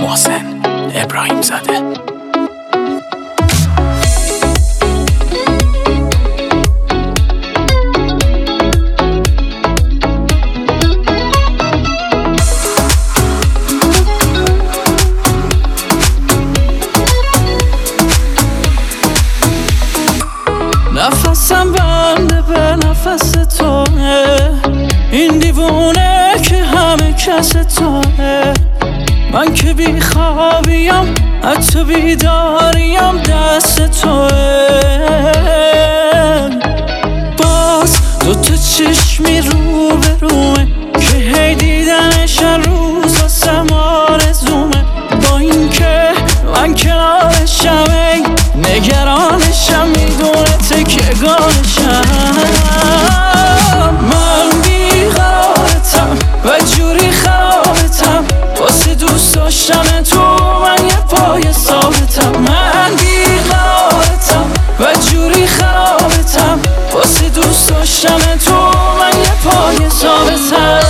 محسن ابراهیم زاده. نفسم بنده به نفس توه، این دیوونه که همه کس توه. من که بی خوابیم حتی بیداریم دست توه. باز دوتا چشمی رو به رومه که هی دیدنش هر روز واسم آرزومه. با این که من کنارشم ای نگرانشم، میدونه تکیه‌گاهشم. من بیقرارتم و جوری خرابتم، واسه دوست داشتن تو من یه پای ثابتم. من بیقرارتم و جوری خرابتم، واسه دوست داشتن تو من یه پای ثابتم.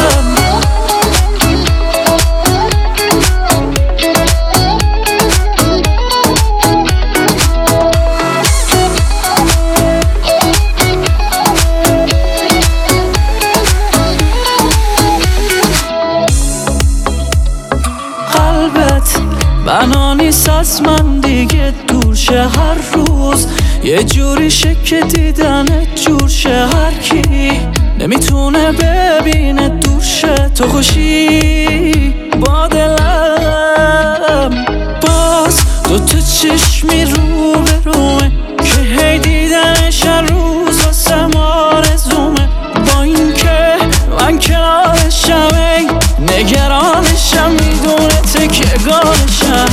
بنا نیست از من دیگه دور شه هر روز، یه جوری که دیدنت جور شه. هر کی نمیتونه ببینه دور شه تو خوشی با دلم. باز دوتا چشمی رو به رومه که هی دیدنش هر روز واسم آرزومه. با این که من کنارشم ای نگرانشم، میدونه تکیه‌گاهشم.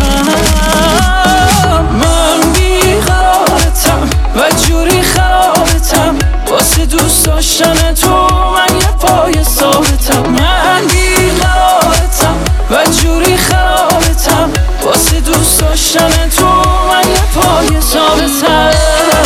من بیقرارتم و جوری خرابتم، واسه دوست داشتن تو من یه پای ثابتم. من بیقرارتم و جوری خرابتم، واسه دوست داشتن تو من یه پای ثابتم.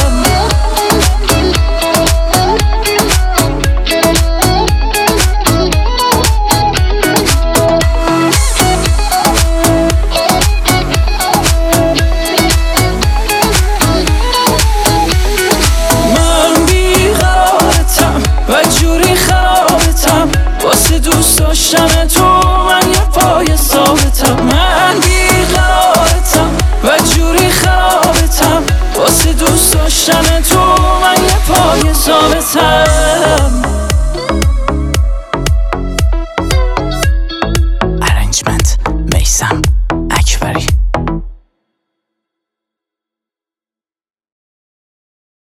دوست داشتن تو من یه پای ثابتم. من بیقرارتم و جوری خرابتم، واسه دوست داشتن تو من یه پای ثابتم. ارنجمنت میثم اکبری.